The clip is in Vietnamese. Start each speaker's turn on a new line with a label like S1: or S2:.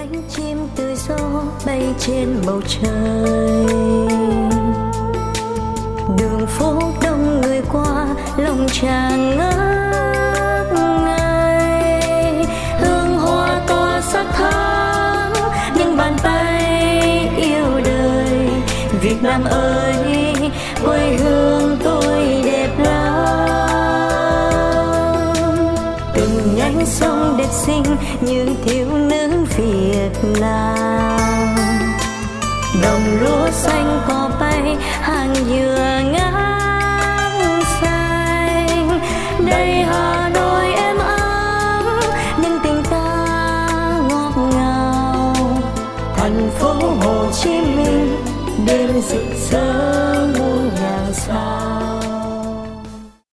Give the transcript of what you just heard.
S1: cánh chim tự do bay trên bầu trời. Đường phố đông người qua, lòng tràn ngất ngây. Hương hoa tỏa sắc thắm, những bàn tay yêu đời. Việt Nam ơi, quê hương tôi đẹp lắm. Từng nhánh sông đẹp xinh, những thiếu nữ Việt Nam. Đồng lúa xanh cỏ bay, hàng dừa ngát xanh. Đây Hà Nội êm ấm, những tình ta ngọt ngào. Thành phố Hồ Chí Minh đêm rực rỡ